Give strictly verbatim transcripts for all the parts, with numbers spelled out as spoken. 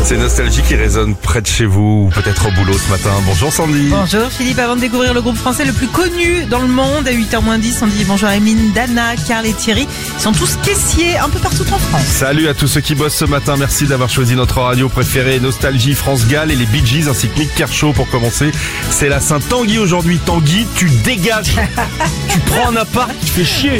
C'est Nostalgie qui résonne près de chez vous, ou peut-être au boulot ce matin. Bonjour Sandy. Bonjour Philippe, avant de découvrir le groupe français le plus connu dans le monde, à huit heures moins dix, on dit bonjour à Emeline, Dana, Karl et Thierry. Ils sont tous caissiers un peu partout en France. Salut à tous ceux qui bossent ce matin, merci d'avoir choisi notre radio préférée, Nostalgie, France Gall et les Bee Gees ainsi que Nick Kershaw pour commencer. C'est la Saint-Tanguy aujourd'hui. Tanguy, tu dégages. Tu prends un appart, tu fais chier.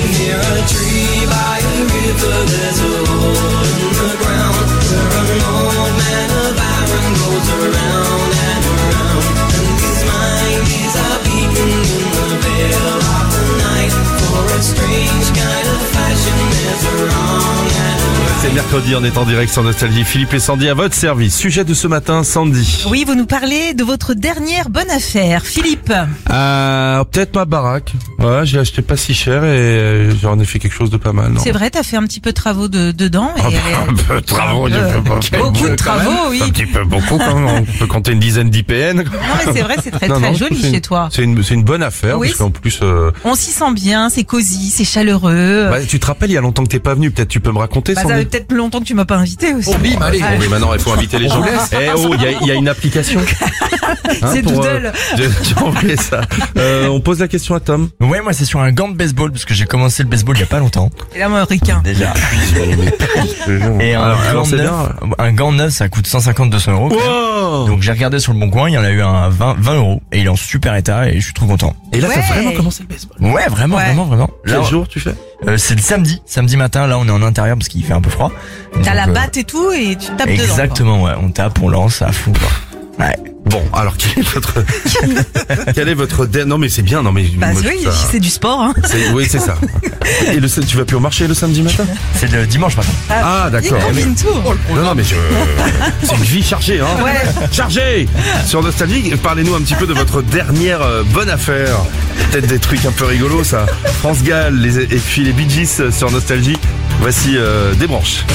C'est mercredi, on est en direct sur Nostalgie. Philippe et Sandy à votre service. Sujet de ce matin, Sandy. Oui, vous nous parlez de votre dernière bonne affaire. Philippe. Euh, peut-être ma baraque. Ouais, j'ai acheté pas si cher et j'en ai fait quelque chose de pas mal. Non. C'est vrai, t'as fait un petit peu de travaux de, dedans. Et un, peu, un peu de travaux, un peu, peu, peu, beaucoup de travaux, oui. Un petit peu beaucoup quand même. On peut compter une dizaine d'I P N. Non mais c'est vrai, c'est très non, très non, joli chez une, toi. C'est une, c'est une bonne affaire oui, parce qu'en plus. Euh... On s'y sent bien, c'est cosy, c'est chaleureux. Bah, tu te rappelles, il y a longtemps que t'es pas venu. Peut-être tu peux me raconter. Bah, Sandy. ça fait peut-être longtemps que tu m'as pas invité aussi. Oh, bim, allez. Bon, mais maintenant il faut inviter les gens. Eh oh, il y a, y a une application. Hein, c'est Doodle. Euh, J'ai envoyé ça. Euh, on pose la question à Tom. Ouais, moi c'est sur un gant de baseball parce que j'ai commencé le baseball il y a pas longtemps. Et là, moi, ricain. Déjà. Et un, alors, gant alors, neuf, bien. un gant neuf, ça coûte cent cinquante à deux cents euros. Wow. Donc j'ai regardé sur le bon coin, il y en a eu un vingt, vingt euros et il est en super état et je suis trop content. Et là, ouais. t'as vraiment commencé le baseball. Ouais, vraiment, ouais. vraiment, vraiment. Quel Là, jour tu fais? euh, c'est le samedi, samedi matin. Là, on est en intérieur parce qu'il fait un peu froid. T'as Donc, la euh, batte et tout et tu tapes dedans. Exactement, ouais. On tape, on lance, ça fout. Quoi. Ouais. Bon, alors quel est votre quel est votre der... non mais c'est bien, non mais Bah moi, oui, ça... c'est du sport. Hein. C'est... oui c'est ça. Et le tu vas plus au marché le samedi matin? C'est le dimanche matin. Ah d'accord. Il combine tout. Non non mais je... c'est une vie chargée hein. Ouais. Chargée. Sur Nostalgie, parlez-nous un petit peu de votre dernière euh, bonne affaire. Peut-être des trucs un peu rigolos ça. France Gall les... et puis les Bee Gees sur Nostalgie. Voici euh, des branches.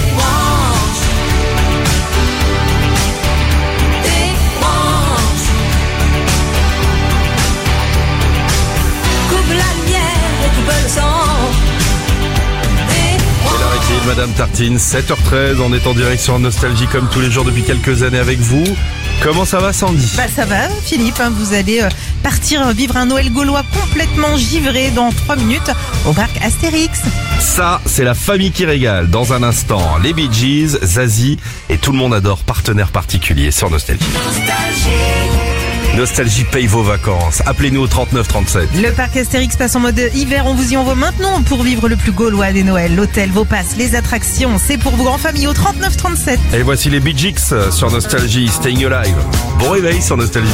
Madame Tartine, sept heures treize, on est en direct sur Nostalgie comme tous les jours depuis quelques années avec vous. Comment ça va Sandy? Bah ça va Philippe, hein, vous allez euh, partir vivre un Noël gaulois complètement givré dans trois minutes au parc Astérix. Ça, c'est la famille qui régale. Dans un instant, les Bee Gees, Zazie et tout le monde adore partenaire particulier sur Nostalgie. Nostalgie paye vos vacances. Appelez-nous au trente-neuf trente-sept. Le parc Astérix passe en mode hiver, on vous y envoie maintenant pour vivre le plus gaulois des Noëls. L'hôtel, vos passes, les attractions, c'est pour vos grands familles au trente-neuf trente-sept. Et voici les Bee Gees sur Nostalgie, Staying Alive. Bon réveil sur Nostalgie.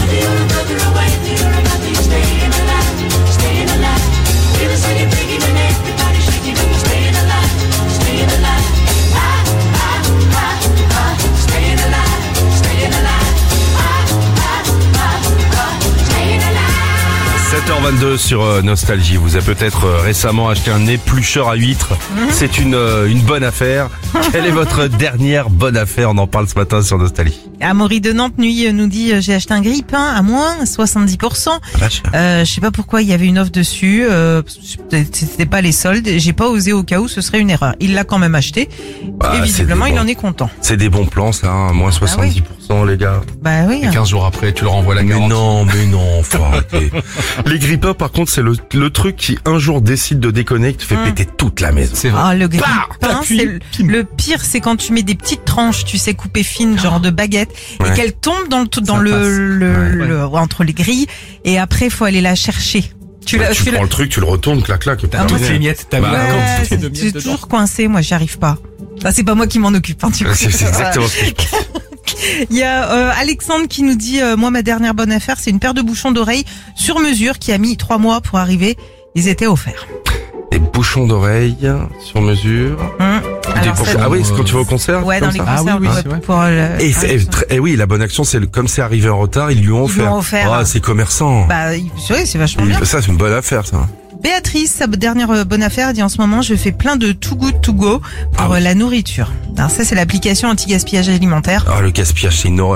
sept heures vingt-deux sur euh, Nostalgie. Vous avez peut-être euh, récemment acheté un éplucheur à huîtres. C'est une euh, une bonne affaire. Quelle est votre dernière bonne affaire? On en parle ce matin sur Nostalgie. Amaury de Nantes nuit nous dit j'ai acheté un grille-pain à moins soixante-dix pour cent. Vache. Euh, je sais pas pourquoi il y avait une offre dessus. Euh, c'était pas les soldes. J'ai pas osé au cas où ce serait une erreur. Il l'a quand même acheté. Bah, et visiblement c'est des il bons- en est content. C'est des bons plans ça, hein. Moins soixante-dix pour cent les gars. Bah oui. Et quinze jours après, tu leur envoies la Mais garantie. non, mais non, faut arrêter. Les grille-pains par contre c'est le, le truc qui un jour décide de déconner et qui te fait Hum. péter toute la maison. C'est vrai. Ah, le Bah, grille-pain, t'appuies, c'est le, le pire, c'est quand tu mets des petites tranches, tu sais, coupées fines, genre de baguette, Ouais. et qu'elles tombent dans le, dans Ça le, passe. le, Ouais. le- entre les grilles, et après, faut aller la chercher. Tu Ouais, la, tu tu la- prends le truc, tu le retournes, clac clac. et T'as puis toutes terminé. les miettes, t'as Bah, vu la Ouais, quantité c'est de miettes c'est dedans. toujours coincé, moi, j'y arrive pas. Bah, c'est pas moi qui m'en occupe, hein, du coup. C'est c'est exactement ce que je pense. Il y a euh, Alexandre qui nous dit, euh, moi, ma dernière bonne affaire, c'est une paire de bouchons d'oreilles sur mesure qui a mis trois mois pour arriver. Ils étaient offerts. Des bouchons d'oreilles sur mesure. Hum. Des Alors, pour- ça- ah oui, c'est quand tu vas au concert. ouais, comme dans les ça. Ah concerts, oui, oui, ouais, c'est vrai. pour le- Et, ah, c'est- et très- et oui, la bonne action, c'est le, comme c'est arrivé en retard, ils lui ont Ils lui offert. ont offert. Ah, c'est commerçant. Bah, il- oui, c'est vachement Et bien. ça, c'est une bonne affaire, ça. Béatrice, sa dernière euh, bonne affaire, elle dit en ce moment, je fais plein de Too Good To Go pour Ah oui. euh, la nourriture. Alors ça, c'est l'application anti-gaspillage alimentaire. Ah, le gaspillage, c'est une horreur.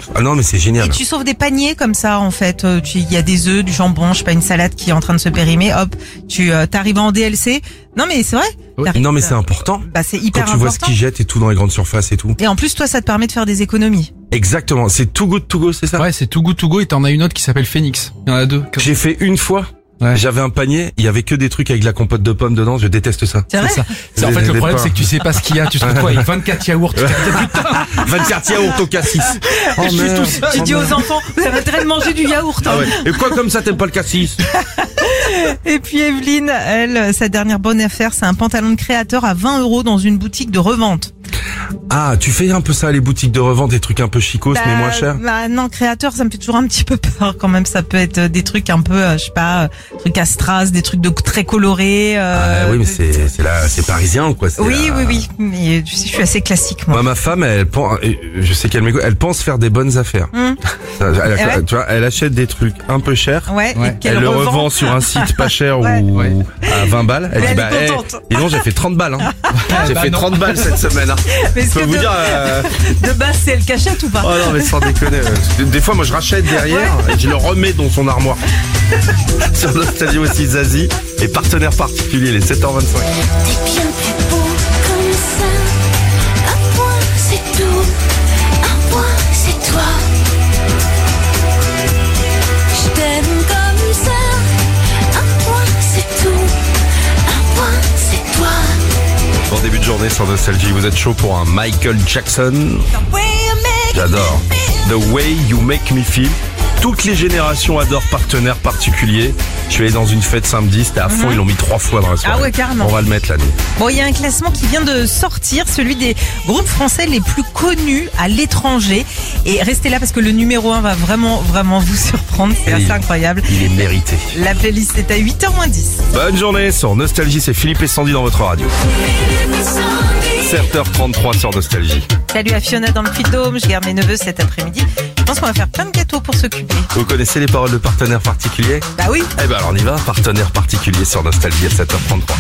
Ah non, mais c'est génial. Et tu sauves des paniers comme ça, en fait. Euh, tu- Il y a des œufs, du jambon, je sais pas, une salade qui est en train de se périmer. Hop, tu euh, t'arrives en D L C. Non, mais c'est vrai. Ouais. T'arrives- Non, mais c'est important. Bah, c'est hyper Quand tu vois ce important. qu'ils jettent et tout dans les grandes surfaces et tout. Et en plus, toi, ça te permet de faire des économies. Exactement. C'est Too Good To Go, c'est ça? Ouais, c'est Too Good To Go et t'en as une autre qui s'appelle Phoenix. Il y en a deux. J'ai fait une fois. Ouais. J'avais un panier, il y avait que des trucs avec de la compote de pommes dedans, je déteste ça. C'est vrai? C'est ça. C'est en Des- fait des le problème, pains. c'est que tu sais pas ce qu'il y a. Tu te retrouves quoi avec vingt-quatre yaourts. vingt-quatre yaourts au cassis. Oh, Je suis merde. tout seul. Tu dis aux enfants, vous avez intérêt de manger du yaourt. hein. Ah ouais. Et quoi comme ça t'aimes pas le cassis? Et puis Evelyne, elle, sa dernière bonne affaire, c'est un pantalon de créateur à vingt euros dans une boutique de revente. Ah, tu fais un peu ça, les boutiques de revente, des trucs un peu chicos mais Bah, moins chers. Bah non, créateur, ça me fait toujours un petit peu peur quand même. Ça peut être des trucs un peu, euh, je sais pas, euh, trucs à strass, des trucs de très colorés. euh, Ah oui, mais de- c'est c'est là, c'est parisien quoi. c'est Oui, la- oui, oui. Mais tu sais, je suis assez classique, moi. Moi, ma femme, elle pense, je sais qu'elle m'écoute, elle pense faire des bonnes affaires. Hum. Ça, elle, Eh ouais. Tu vois, elle achète des trucs un peu chers. Ouais. Ouais. Et qu'elle Elle le revend. revend sur un site pas cher Ouais. ou Ouais. à vingt balles. Elle Mais dit elle bah, est hey, contente. dis donc, j'ai fait trente balles. Hein. J'ai bah fait non. trente balles cette semaine. Hein. Mais Je est-ce peux que vous de, dire. euh, de base, c'est elle cachette ou pas? Oh non, mais sans déconner. euh, Des fois, moi, je rachète derrière et je le remets dans son armoire. Sur Nostalgie aussi, Zazie et partenaire particulier, les sept heures vingt-cinq. T'es bien plus beau comme ça. Un point, c'est tout. Un point, c'est toi. Je t'aime comme ça. Un point, c'est tout. Un point, c'est toi. Bon début de journée sur Nostalgie, vous êtes chaud pour un Michael Jackson? J'adore. The Way You Make Me Feel. Toutes les générations adorent partenaire particulier. Je suis allé dans une fête samedi, c'était à fond, ils l'ont mis trois fois dans la soirée. Ah ouais, carrément. On va le mettre là, nous. Bon, il y a un classement qui vient de sortir, celui des groupes français les plus connus à l'étranger. Et restez là parce que le numéro un va vraiment, vraiment vous surprendre. C'est Et assez il- incroyable. Il est mérité. La playlist est à huit heures moins dix. Bonne journée sur Nostalgie, c'est Philippe et Sandy dans votre radio. sept heures trente-trois sur Nostalgie. Salut à Fiona dans le Puy-de-Dôme. Je garde mes neveux cet après-midi. Je pense qu'on va faire plein de gâteaux pour s'occuper. Vous connaissez les paroles de partenaire particulier? Bah oui. Eh ben alors on y va, partenaire particulier sur Nostalgie à sept heures trente-trois.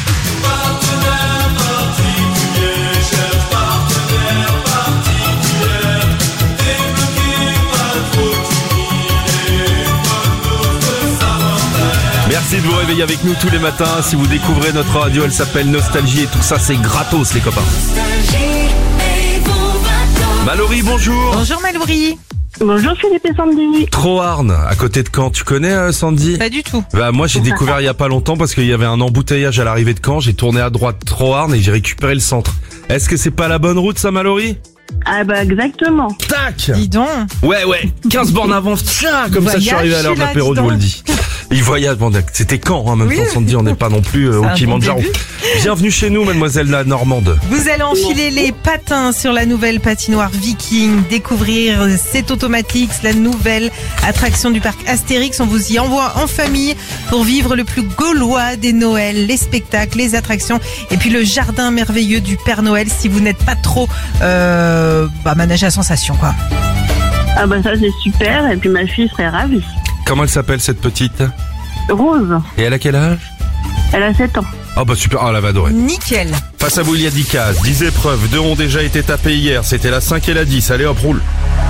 Merci de vous réveiller avec nous tous les matins. Si vous découvrez notre radio, elle s'appelle Nostalgie et tout ça c'est gratos les copains. Mallory, bonjour. Bonjour Mallory. Bonjour Philippe et Sandy. Troarn, à côté de Caen, tu connais euh, Sandy? Pas du tout. Bah moi j'ai découvert il y a pas longtemps parce qu'il y avait un embouteillage à l'arrivée de Caen, j'ai tourné à droite Troarn et j'ai récupéré le centre. Est-ce que c'est pas la bonne route ça Mallory? Ah bah exactement. Tac. Dis donc. Ouais ouais, quinze bornes avant, tiens, comme ça je suis Voyage, arrivé à l'heure de celui-là, l'apéro, dis je vous le donc. dis. Il voyage, bon, c'était Caen, hein, en même Oui. temps Sandy, on n'est pas non plus euh, C'est au un bon Kilimanjaro. début. Bienvenue chez nous mademoiselle la Normande. Vous allez enfiler les patins sur la nouvelle patinoire Viking, découvrir C'est Automatix, la nouvelle attraction du parc Astérix. On vous y envoie en famille pour vivre le plus gaulois des Noëls, les spectacles, les attractions et puis le jardin merveilleux du Père Noël si vous n'êtes pas trop euh, bah, manège à sensation quoi. Ah bah ça c'est super et puis ma fille serait ravie. Comment elle s'appelle cette petite? Rose, Et elle a quel âge? elle a sept ans. Oh bah super, oh elle va adorer. Nickel. Face à vous il y a dix cases, dix épreuves, deux ont déjà été tapées hier, c'était la cinq et la dix, allez hop roule.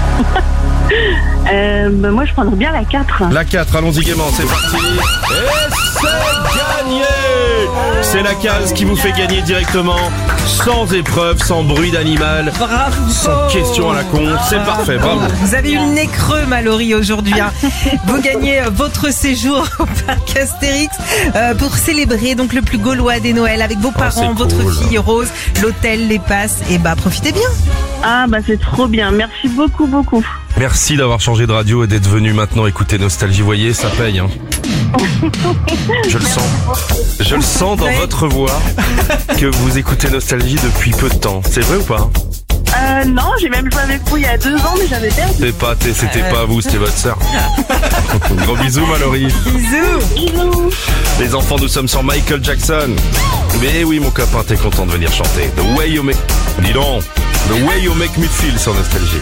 Euh, bah moi je prendrais bien la quatre. La quatre, allons-y gaiement, c'est parti. Et c'est gagné. C'est la case qui vous fait gagner directement, sans épreuve, sans bruit d'animal, Bravo. sans question à la con, c'est parfait, bravo. Vous avez eu le nez creux, Mallory, aujourd'hui. hein. Vous gagnez euh, votre séjour au parc Astérix euh, pour célébrer donc le plus gaulois des Noëls avec vos parents, c'est votre cool. fille Rose, l'hôtel, les passes. Et bah profitez bien. Ah bah c'est trop bien, merci beaucoup beaucoup. Merci d'avoir changé de radio et d'être venu maintenant écouter Nostalgie, voyez, ça paye. Hein. Je le sens. Je le sens dans Ouais. votre voix que vous écoutez Nostalgie depuis peu de temps. C'est vrai ou pas? Euh non, j'ai même joué avec vous il y a deux ans mais j'avais perdu. C'est pas, t'es- c'était pas vous, c'était votre sœur. Gros bisous Mallory. Bisous. Bisous. Les enfants, nous sommes sur Michael Jackson. Mais oui, mon copain, t'es content de venir chanter. The Way You Make... Dis donc. The Way You Make Me Feel sur Nostalgie.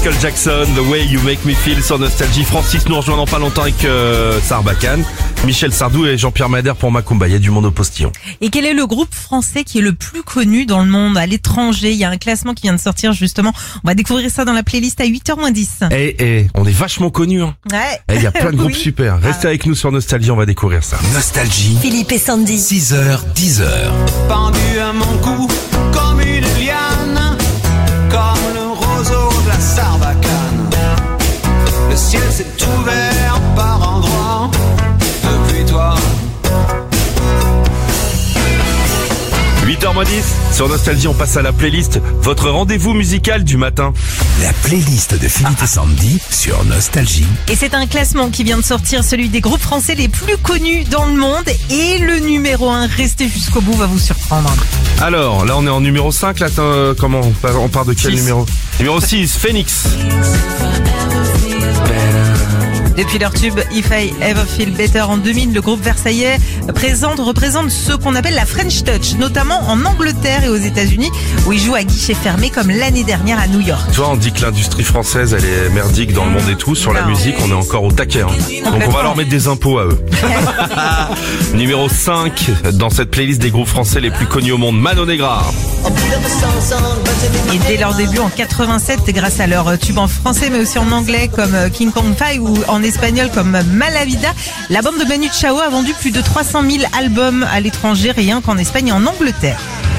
Michael Jackson, The Way You Make Me Feel sur Nostalgie. Francis nous rejoint dans pas longtemps avec euh, Sarbacane, Michel Sardou et Jean-Pierre Madère pour Macumba. Il y a du monde au postillon. Et quel est le groupe français qui est le plus connu dans le monde, à l'étranger? Il y a un classement qui vient de sortir justement. On va découvrir ça dans la playlist à huit heures moins dix. Eh, eh, on est vachement connus. Hein. Ouais. Eh, il y a plein de groupes Oui. super. Restez avec nous sur Nostalgie, on va découvrir ça. Nostalgie, Philippe et Sandy. six heures, dix heures. Pendu à mon cou comme une liane, comme le roseau de la Sarbacane. Le ciel s'est ouvert par endroits depuis toi. huit heures moins dix, sur Nostalgie, on passe à la playlist. Votre rendez-vous musical du matin. La playlist de Philippe et Sandy sur Nostalgie. Et c'est un classement qui vient de sortir, celui des groupes français les plus connus dans le monde. Et le numéro un, restez jusqu'au bout, va vous surprendre. Alors, là on est en numéro cinq, là, euh, comment on part, on part de quel Six. numéro? Numéro six, Phoenix. Depuis leur tube If I Ever Feel Better en deux mille, le groupe versaillais présente, représente ce qu'on appelle la French Touch, notamment en Angleterre et aux États-Unis, où ils jouent à guichet fermé comme l'année dernière à New York. Tu vois, on dit que l'industrie française, elle est merdique dans le monde et tout. Sur la Non. musique, on est encore au taquet. Hein. Donc on va leur mettre des impôts à eux. Numéro cinq, dans cette playlist des groupes français les plus connus au monde, Mano Negra. Et dès leur début en quatre-vingt-sept, grâce à leur tube en français mais aussi en anglais comme King Kong Five ou en espagnol comme Malavida, la bande de Manu Chao a vendu plus de trois cent mille albums à l'étranger, rien qu'en Espagne et en Angleterre.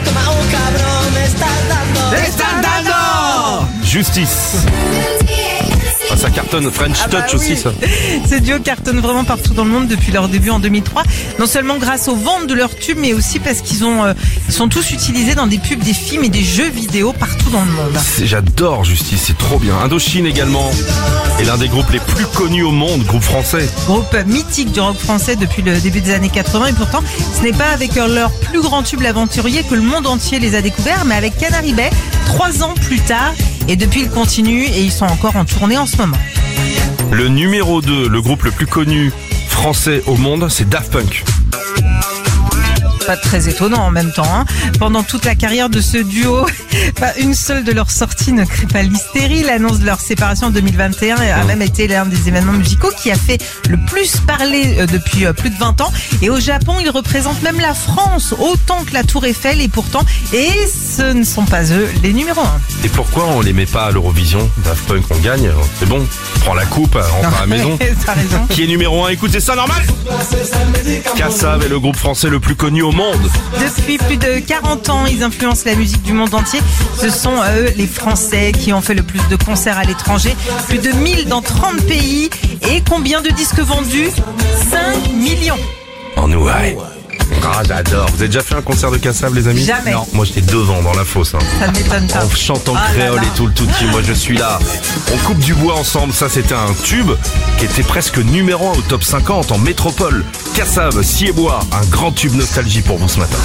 Justice. Ah, ça cartonne. French Ah bah Touch aussi, oui. ça. Ce duo cartonne vraiment partout dans le monde depuis leur début en deux mille trois. Non seulement grâce aux ventes de leurs tubes, mais aussi parce qu'ils ont, euh, ils sont tous utilisés dans des pubs, des films et des jeux vidéo partout dans le monde. C'est- J'adore Justice, c'est trop bien. Indochine également. Et l'un des groupes les plus connus au monde, groupe français. Groupe mythique du rock français depuis le début des années quatre-vingts. Et pourtant, ce n'est pas avec leur plus grand tube l'aventurier que le monde entier les a découverts, mais avec Canary Bay, trois ans plus tard. Et depuis, ils continuent et ils sont encore en tournée en ce moment. Le numéro deux, le groupe le plus connu français au monde, c'est Daft Punk. Pas très étonnant en même temps. Hein. Pendant toute la carrière de ce duo, pas une seule de leurs sorties ne crée pas l'hystérie. L'annonce de leur séparation en deux mille vingt et un a même été l'un des événements musicaux qui a fait le plus parler euh, depuis euh, plus de vingt ans. Et au Japon, ils représentent même la France autant que la Tour Eiffel. Et pourtant, et ce ne sont pas eux les numéros un. Et pourquoi on les met pas à l'Eurovision? Daft Punk, on gagne, c'est bon. On prend la coupe, on rentre à la maison. T'as raison. Qui est numéro un? Écoutez ça, normal. Kassav est le groupe français le plus connu au monde. Depuis plus de quarante ans, ils influencent la musique du monde entier. Ce sont eux, les Français, qui ont fait le plus de concerts à l'étranger. Plus de mille dans trente pays. Et combien de disques vendus? cinq millions. En Ouai. Ah, j'adore. Vous avez déjà fait un concert de Kassav, les amis? Jamais. Non. Moi, j'étais devant, dans la fosse. Hein. Ça ne m'étonne pas. On chante en Ah là créole là. et tout le tout Moi, je suis là. On coupe du bois ensemble. Ça, c'était un tube qui était presque numéro un au top cinquante en métropole. Kassav, Scie et Bois, un grand tube nostalgie pour vous ce matin.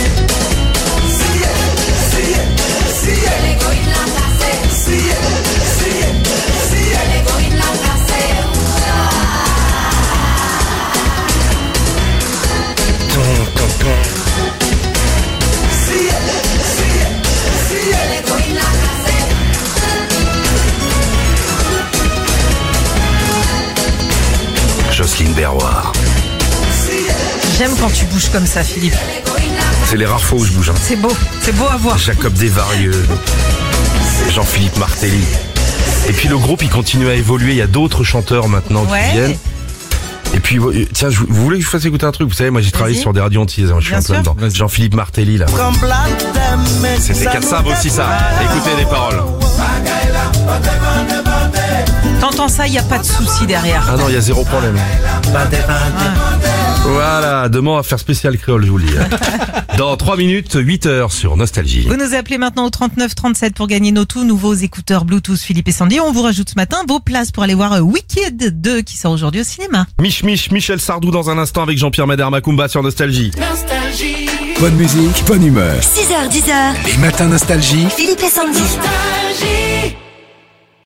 Jocelyne Berroir. J'aime quand tu bouges comme ça, Philippe. C'est les rares fois où je bouge. Hein. C'est beau. C'est beau à voir. Jacob Desvarieux, Jean-Philippe Martelly. Et puis le groupe, il continue à évoluer. Il y a d'autres chanteurs maintenant Ouais. qui viennent. Et puis, euh, tiens, je, vous voulez que je fasse écouter un truc? Vous savez, moi j'ai travaillé Vas-y. sur des radios antilles. Je suis Bien un peu sûr. dedans. Jean-Philippe Martelly, là. C'était Kassav aussi, ça. Écoutez les paroles. T'entends ça, il n'y a pas de souci derrière. Ah non, il y a zéro problème. Voilà, demain on va faire spécial créole, je vous le dis. Dans trois minutes, huit heures sur Nostalgie. Vous nous appelez maintenant au trente-neuf trente-sept pour gagner nos tout nouveaux écouteurs Bluetooth Philippe et Sandy. On vous rajoute ce matin vos places pour aller voir Wicked deux qui sort aujourd'hui au cinéma. Mich Mich, Michel Sardou dans un instant avec Jean-Pierre Madère Macumba sur Nostalgie. Bonne musique, bonne humeur. six heures, dix heures. Les matins Nostalgie. Philippe et Sandy. Nostalgie.